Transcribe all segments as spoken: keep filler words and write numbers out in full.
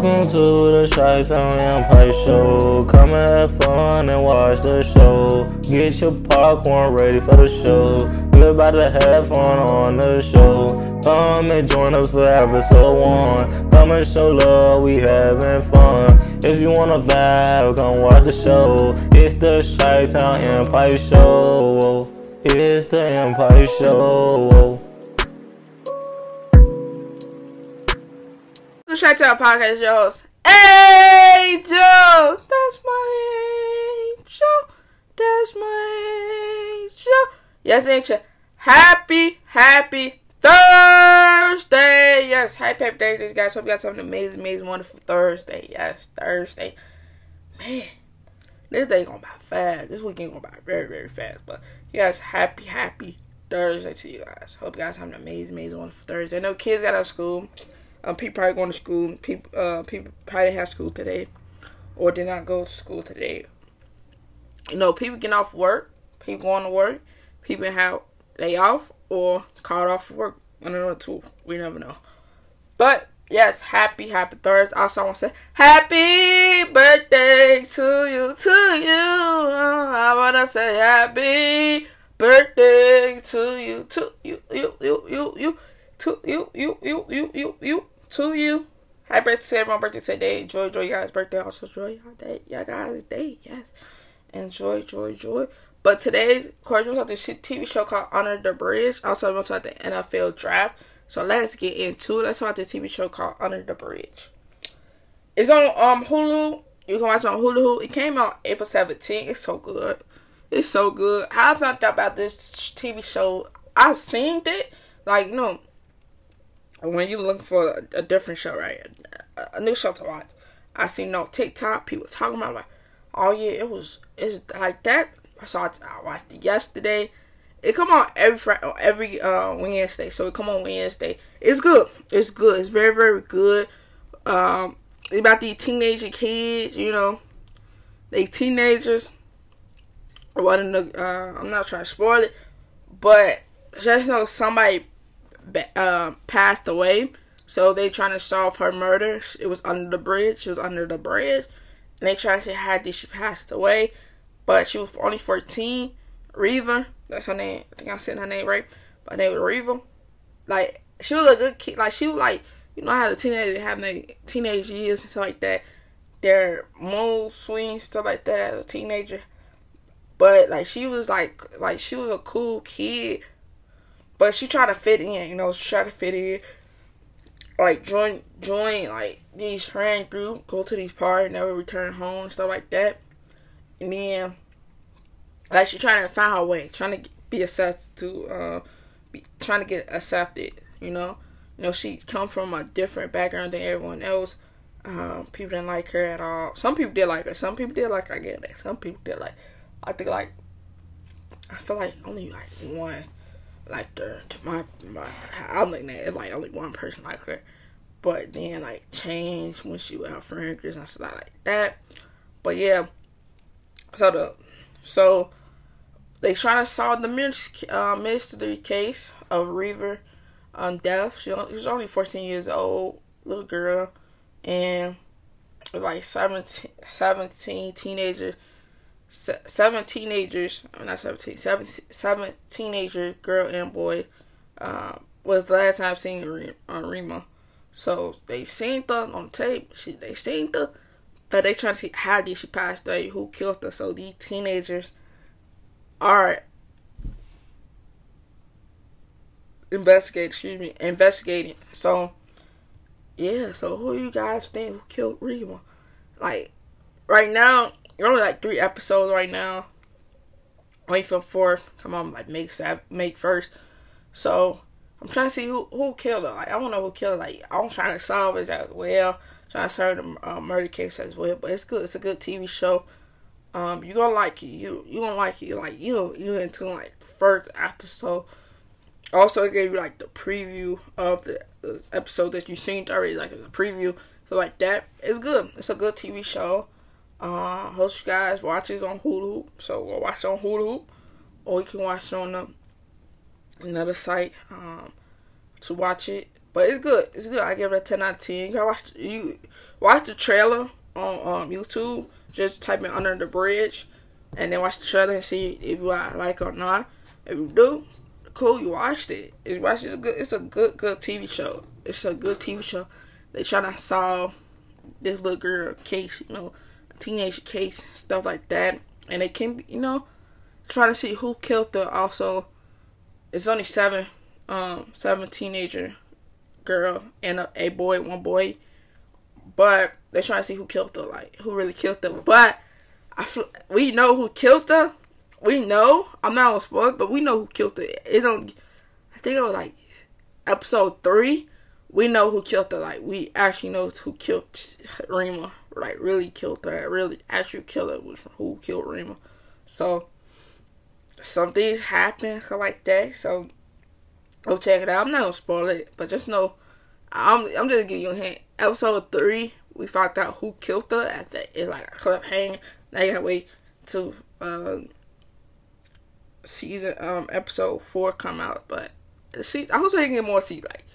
Welcome to the Chi-Town Empire Show. Come and have fun and watch the show. Get your popcorn ready for the show. We're about to have fun on the show. Come and join us for episode one. Come and show love, we having fun. If you wanna vibe, come watch the show. It's the Chi-Town Empire Show. It's the Empire Show. The Chi-Town Podcast, your host, Angel. That's my angel. That's my angel. Yes, Angel. Happy, happy Thursday. Yes, happy, happy Thursday, guys. Hope you got something amazing, amazing, wonderful Thursday. Yes, Thursday. Man, this day gonna by fast. This weekend gonna by very, very fast. But, yes, happy, happy Thursday to you guys. Hope you guys have an amazing, amazing, wonderful Thursday. I know kids got out of school. Um, people probably going to school. People, uh, people probably didn't have school today, or did not go to school today. You know, people getting off work, people going to work, people have day off or called off work. I don't know too. We never know. But yes, happy, happy Thursday. Also, I want to say happy birthday to you, to you. I want to say happy birthday to you, to you, you, you, you, you, to you, you, you, you, you, you. To you. Happy birthday to everyone's birthday today. Enjoy, enjoy your guys' birthday. Also, enjoy your day. Your guys' day. Yes. Enjoy, enjoy, enjoy. But today, of course, we're talking about the T V show called Under the Bridge. Also, we're talking about the N F L draft. So, let's get into it. Let's talk about the T V show called Under the Bridge. It's on um Hulu. You can watch it on Hulu. It came out April seventeenth. It's so good. It's so good. How I found out about this T V show, I seen it. Like, you know, when you look for a, a different show, right? A, a new show to watch. I seen no TikTok, people talking about like, oh yeah, it was, it's like that. I saw it, I watched it yesterday. It come on every Friday, every uh, Wednesday. So it come on Wednesday. It's good. It's good. It's very, very good. Um, it's about these teenager kids, you know. They teenagers. One of the, uh, I'm not trying to spoil it, but just know somebody Um, passed away, so they trying to solve her murder. It was under the bridge. She was under the bridge, and they trying to say how did she passed away, but she was only fourteen. Reva, that's her name. I think I said her name right, but her name was Reva. Like, she was a good kid. Like, she was like, you know how the teenagers have their teenage years and stuff like that. Their mood swings, stuff like that as a teenager. But like, she was like, like she was a cool kid. But she tried to fit in, you know, she tried to fit in, like, join, join, like, these friend group, go to these parties, never return home, and stuff like that. And then, like, she trying to find her way, trying to be accepted to, uh, be, trying to get accepted, you know. You know, she come from a different background than everyone else. Um, people didn't like her at all. Some people did like her. Some people did like her. I get that. Some people did like, I think, like, I feel like only, like, one. Like the my my I'm looking at it like only one person like her, but then like changed when she with her friend groups and stuff like that. But yeah, so the so they trying to solve the mystery, uh, mystery case of Reva um, death. She, she was only fourteen years old, little girl, and like seventeen, seventeen teenagers. Seven teenagers, not seventeen, seven, seven teenager girl and boy, uh, was the last time seen on Rema. So they seen her on tape. She, they seen her, but they trying to see how did she pass away, who killed her. So these teenagers are investigating. Excuse me, investigating. So yeah. So who you guys think who killed Rema? Like right now. You're only like three episodes right now. Wait for fourth. Come on, like make make first. So I'm trying to see who who killed her. Like I don't know who killed her. Like I'm trying to solve it as well. Trying to solve the uh, murder case as well. But it's good. It's a good T V show. Um, you gonna like it. You you gonna like it. Like you you into like the first episode. Also, I gave you like the preview of the, the episode that you seen already. Like it's a preview. So like that. It's good. It's a good T V show. Uh, hope you guys watch it on Hulu, so we'll watch it on Hulu, or you can watch it on the, another site um, to watch it. but it's good. It's good. I give it a ten out of ten. You watch you watch the trailer on um, YouTube. Just type in Under the Bridge, and then watch the trailer and see if you like it or not. If you do, cool. You watched it. It's watched. It's a good. It's a good good T V show. It's a good T V show. They trying to solve this little girl case, you know, a teenage case, stuff like that, and they can, you know, trying to see who killed her. Also, it's only seven, um, seven teenager girl and a, a boy, one boy, but they're trying to see who killed her, like who really killed her. But I, we know who killed her. We know. I'm not gonna spoil it, but we know who killed her. It don't. I think it was like episode three. We know who killed her. Like, we actually know who killed Rima. Like, really killed her. Really, actual killer was who killed Rima. So, some things happen like that. So, go check it out. I'm not going to spoil it. But just know, I'm I'm just giving you a hint. Episode three, we found out who killed her. After it's like a cliffhanger. Now you got to wait till um, season, um, episode four come out. But, see, I hope so you can get more seasons. Like,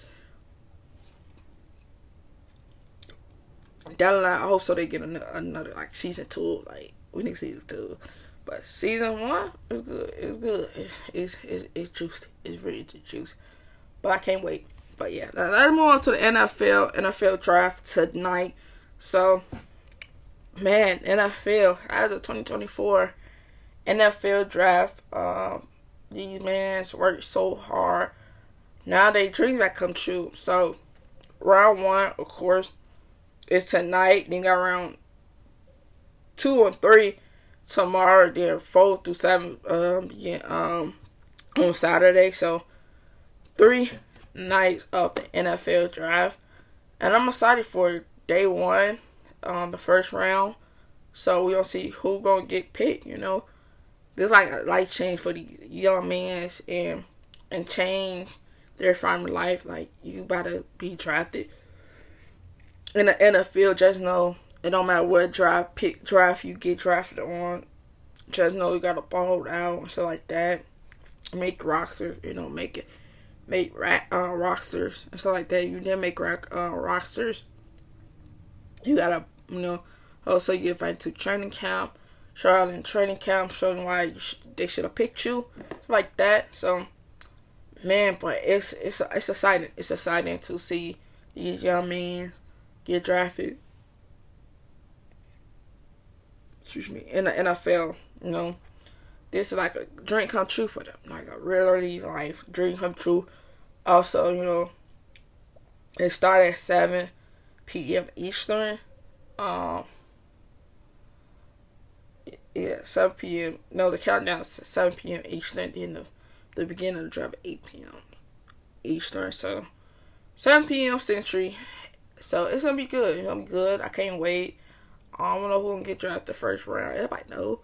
down the line, I hope so they get another, another like season two. Like, we need season two, but season one is good. It's good. It's it's it's, it's juicy. It's really juicy. But I can't wait. But yeah, now let's move on to the N F L N F L draft tonight. So, man, N F L as of twenty twenty-four N F L draft. Um, these mans worked so hard. Now they dreams might come true. So, round one, of course, is tonight. Then got round two and three tomorrow. Then four through seven um, yeah, um, on Saturday. So three nights of the N F L draft, and I'm excited for day one, um, the first round. So we gonna see who gonna get picked. You know, there's like a life change for the young men and and change their family life. Like, you about to be drafted in the N F L, just know it don't matter what draft pick draft you get drafted on. Just know you gotta ball out and stuff like that. Make roster, you know, make it, make ra- uh, rosters and stuff like that. You didn't make rock, uh, rosters. You gotta, you know, also get invited to training camp, show out in training camp, showing why you sh- they should have picked you, stuff like that. So, man, but it's it's it's exciting. It's exciting to see these young men get drafted, excuse me, in the N F L. You know, this is like a dream come true for them, like a really life dream come true. Also, you know, it started at seven p.m. Eastern. Um, yeah, seven p.m. No, the countdown is seven p.m. Eastern. Then the the beginning of the draft at eight p.m. Eastern. So seven p.m. Century. So it's gonna be good. It's gonna be good. I can't wait. I don't know who's gonna get drafted the first round. Everybody know.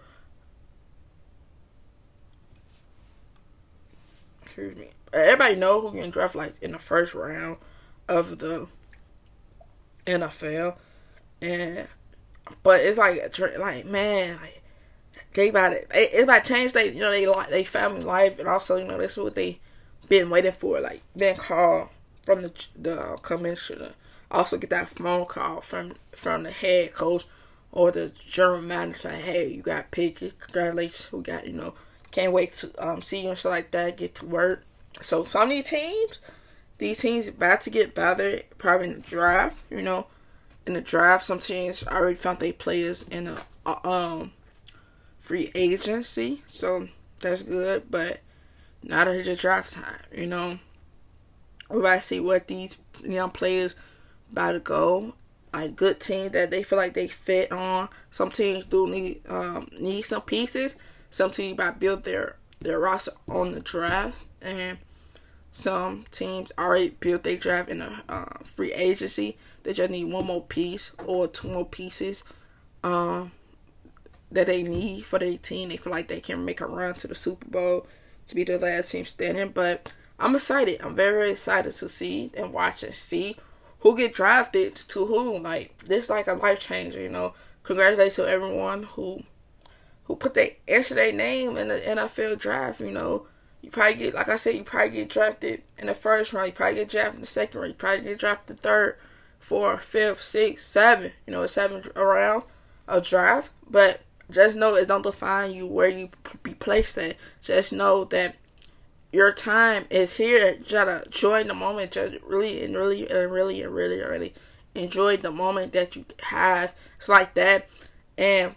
Excuse me. Everybody know who can draft like in the first round of the N F L, and but it's like like man, like they about it. They, it's about to change they you know they like they family life, and also, you know, that's what they been waiting for. Like, being called from the the commissioner. Also get that phone call from from the head coach or the general manager. Hey, you got picked. Congratulations. We got, you know, can't wait to um, see you and stuff like that. Get to work. So some of these teams, these teams about to get better probably in the draft. You know, in the draft, some teams already found their players in the uh, um free agency. So that's good. But now that it's the draft time, you know, we about to see what these young players about to go. Like, good teams that they feel like they fit on. Some teams do need um need some pieces. Some teams about to build their their roster on the draft, and some teams already built their draft in a uh, free agency. They just need one more piece or two more pieces um that they need for their team. They feel like they can make a run to the Super Bowl to be the last team standing. But I'm excited. I'm very, very excited to see and watch and see who get drafted to who. Like, this is like a life changer, you know. Congratulations to everyone who who put their enter their name in the N F L draft, you know. You probably get, like I said, you probably get drafted in the first round. You probably get drafted in the second round. You probably get drafted third, fourth, fifth, sixth, seventh. You know, seventh round of draft. But just know it don't define you where you be placed at. Just know that your time is here. You gotta enjoy the moment. Just really and really and really and really and really enjoy the moment that you have. It's like that. And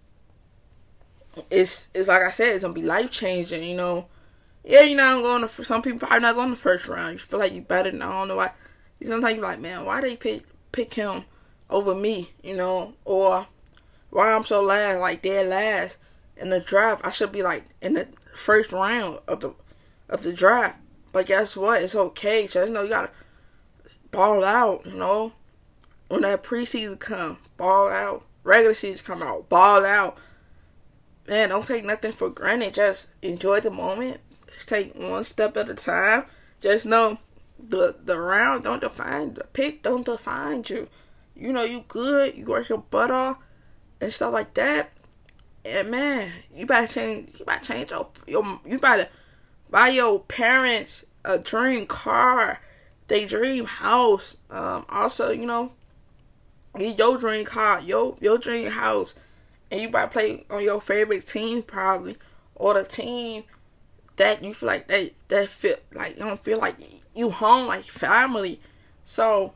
it's, it's like I said, it's gonna be life changing, you know. Yeah, you're not going to, some people probably not going to the first round. You feel like you better than, I don't know why. Sometimes you're like, man, why they pick pick him over me, you know? Or why I'm so last, like dead last in the draft. I should be like in the first round of the of the draft. But guess what? It's okay. Just know you gotta ball out, you know? When that preseason come, ball out. Regular season come out, ball out. Man, don't take nothing for granted. Just enjoy the moment. Just take one step at a time. Just know the the round don't define, the pick don't define you. You know you good. You work your butt off and stuff like that. And man, you better change. You better change your your. You better buy your parents a dream car, they dream house. Um, also, you know, get your dream car, your your dream house, and you better play on your favorite team probably, or the team that you feel like they that feel like you don't feel like you home, like family. So,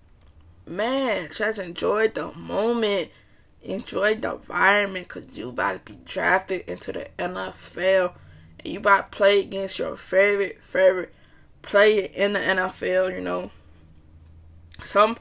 man, just enjoy the moment, enjoy the environment, cause you about to be drafted into the N F L, and you about to play against your favorite favorite player in the N F L. You know, some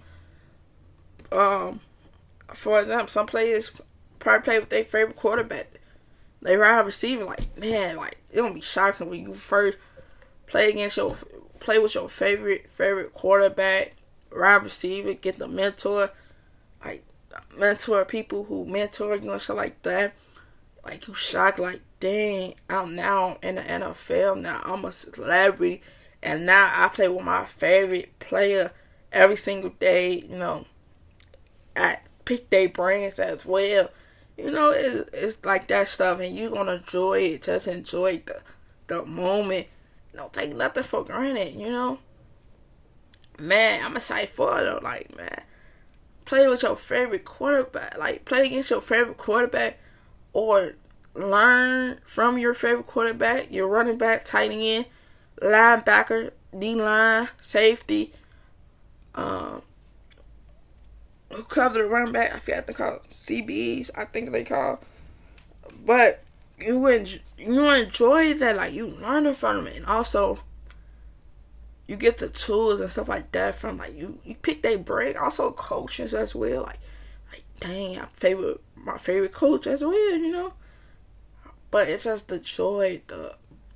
um, for example, some players probably play with their favorite quarterback. They wide receiver, like, man, like, it don't be shocking when you first play against your, play with your favorite, favorite quarterback, wide receiver, get the mentor, like, mentor people who mentor you and stuff like that. Like, you shocked, like, dang, I'm now in the N F L, now I'm a celebrity, and now I play with my favorite player every single day, you know, I pick their brains as well. You know, it, it's like that stuff, and you're going to enjoy it. Just enjoy the the moment. Don't take nothing for granted, you know. Man, I'm excited for it, though. Like, man, play with your favorite quarterback. Like, play against your favorite quarterback, or learn from your favorite quarterback, your running back, tight end, linebacker, D-line, safety, um, who cover the running back. I forgot they call C B Es. I think they call. But you enjoy, you enjoy that, like you learning from them, and also you get the tools and stuff like that from like you. You pick their brain. Also coaches as well. Like, like dang, I favorite my favorite coach as well. You know. But it's just the joy, the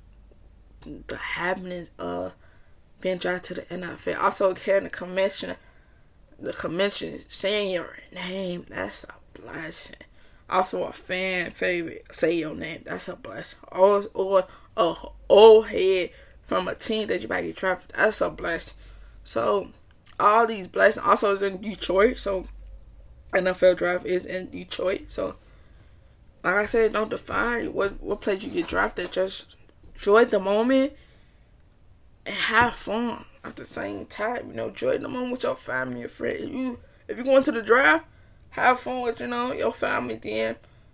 the happiness of being drafted to the N F L. Also carrying the commission. The convention, saying your name, that's a blessing. Also a fan favorite, say your name, that's a blessing. Or, or a old head from a team that you might get drafted, that's a blessing. So, all these blessings. Also, it's in Detroit, so N F L draft is in Detroit. So, like I said, don't define what, what place you get drafted. Just enjoy the moment and have fun. At the same time, you know, enjoy the moment with your family, your friends. If you if you go into the draft, have fun with, you know, your family. Then,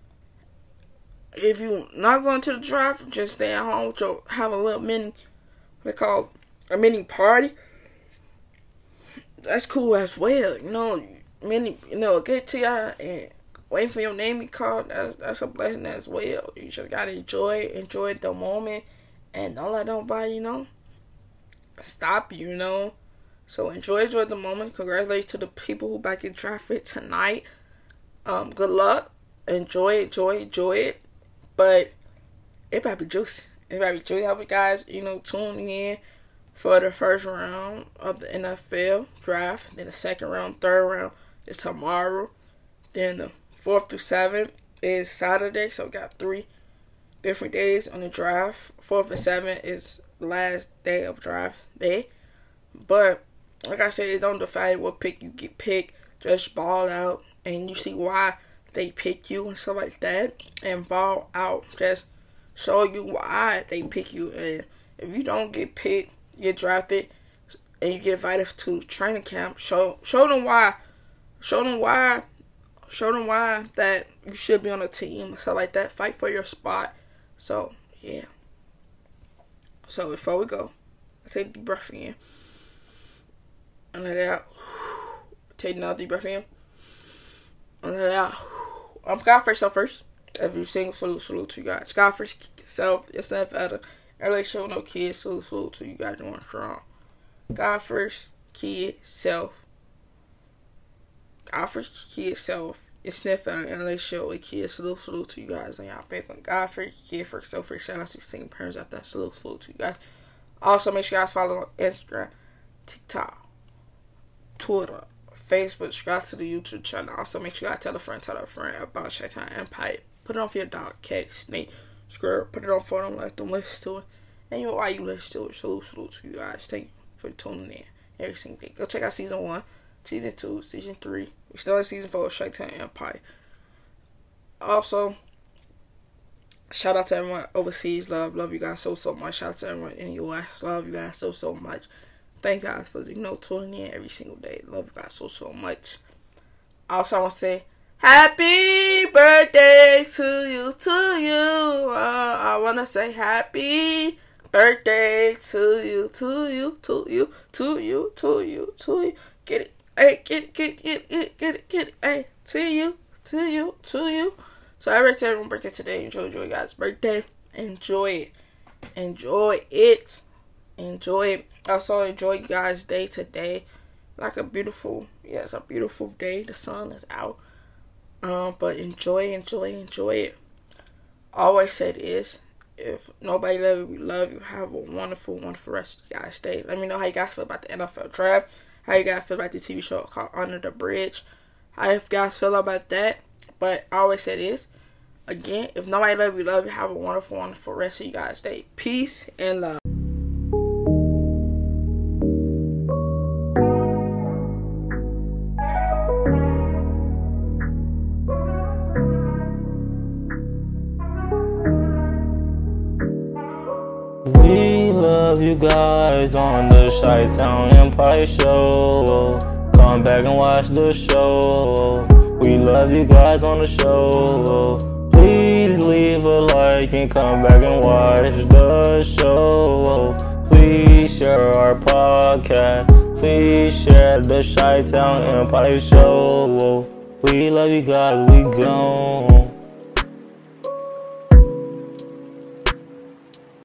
if you not going to the draft, just stay at home with your, have a little mini, what they call a mini party. That's cool as well, you know. Mini, you know, get to y'all and wait for your name to be called. That's that's a blessing as well. You just gotta enjoy enjoy the moment, and don't let nobody, you know, stop you, you know. So enjoy, enjoy the moment. Congratulations to the people who back in traffic tonight. Um, good luck. Enjoy, enjoy, enjoy it. But it might be juicy. It might be juicy. I hope you guys, you know, tuning in for the first round of the N F L draft. Then the second round, third round is tomorrow. Then the fourth through seventh is Saturday. So we got three different days on the draft. Fourth and seventh is the last day of draft day. But like I said, it don't define what pick you get picked. Just ball out, and you see why they pick you and stuff like that. And ball out. Just show you why they pick you. And if you don't get picked, get drafted, and you get invited to training camp, show show them why. Show them why. Show them why that you should be on a team or something like that. Fight for your spot. So, yeah. So, before we go, take a deep breath in. And let it out. Take another deep breath in. And let it out. I'm God first, self first. Every single salute, salute to you guys. God first, self, yourself, other. Early show, no kids. Salute, salute to you guys doing strong. God first, kid, self. God first, kid, self. It's Sniff out and they show with kids. Salute, salute to you guys. And y'all pick on God first, kid first, self first. Shout out to sixteen parents out there. Salute, salute to you guys. Also, make sure you guys follow on Instagram, TikTok, Twitter, Facebook. Subscribe to the YouTube channel. Also, make sure you guys tell a friend, tell a friend about Chi-Town Empire. Put it on for your dog, cat, snake, squirrel. Put it on for them, let them listen to it. And you know why you listen to it. Salute, salute to you guys. Thank you for tuning in every single day. Go check out season one, season two, season three. We're still in season four of Chi-Town Empire. Also, shout out to everyone overseas. Love, love you guys so, so much. Shout out to everyone in the U S. Love you guys so, so much. Thank you guys for, you know, tuning in every single day. Love you guys so, so much. Also, I want to say, happy birthday to you, to you. Uh, I want to say happy birthday to you, to you, to you, to you, to you, to you. Get it. Hey, get it, get it, get it, get it, get it, get it. Hey, to you, to you, to you. So I already tell everyone's birthday today. Enjoy, enjoy guys' birthday. Enjoy it. Enjoy it. Enjoy it. Also, enjoy you guys' day today. Like a beautiful, yeah, it's a beautiful day. The sun is out. Um, but enjoy, enjoy, enjoy it. Always say this. If nobody love you, we love you. Have a wonderful, wonderful rest of your guys' day. Let me know how you guys feel about the N F L draft. How you guys feel about the T V show called Under the Bridge. How you guys feel about that. But I always say this. Again, if nobody love you, we love you. Have a wonderful, wonderful rest of your guys' day. Peace and love. We love you guys on the Chi-Town Empire Show. Come back and watch the show. We love you guys on the show. Please leave a like and come back and watch the show. Please share our podcast. Please share the Chi-Town Empire Show. We love you guys. We gone.